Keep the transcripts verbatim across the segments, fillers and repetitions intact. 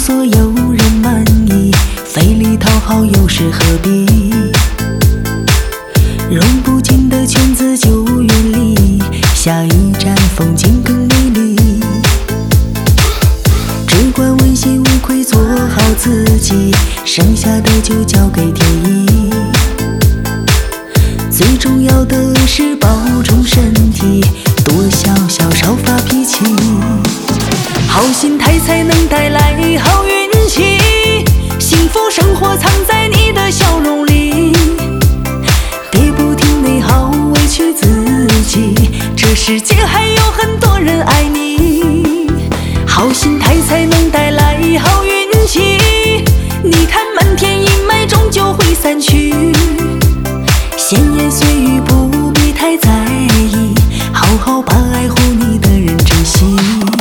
所有人满意，费力讨好又是何必？融不进的圈子就远离，下一站风景更美丽。只管问心无愧做好自己，剩下的就交给天意。最重要的是保重身体，多笑笑少发脾气。好心态才能带来好运气，幸福生活藏在你的笑容里。别不听内耗委屈自己，这世界还有很多人爱你。好心态才能带来好运气，你看满天阴霾终究会散去。闲言碎语不必太在意，好好把爱护你的人珍惜。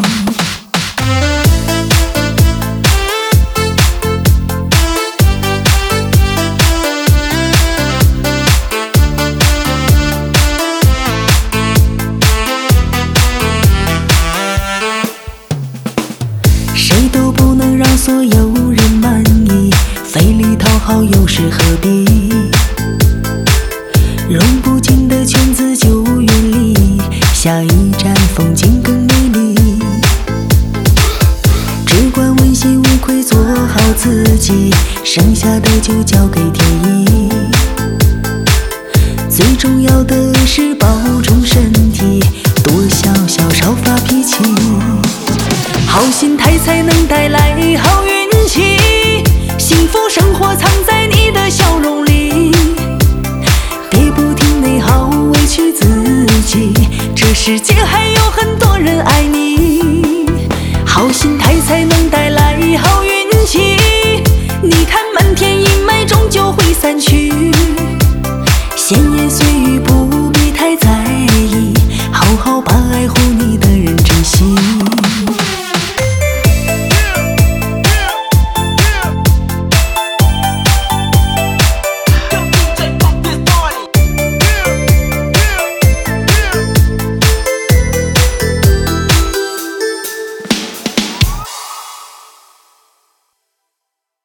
谁都不能让所有人满意，费力讨好又是何必？融不进的圈子就远离，下一站风景更美丽。只管问心无愧做好自己，剩下的就交给天意。最重要的是保重身体，多笑笑少发脾气。好心态才能带来好运气，幸福生活藏在你的笑容里。别不听内耗委屈自己，这世界还有很多人爱你。好心态才能带来好运气，你看满天阴霾终究会散去。闲言碎语不必太在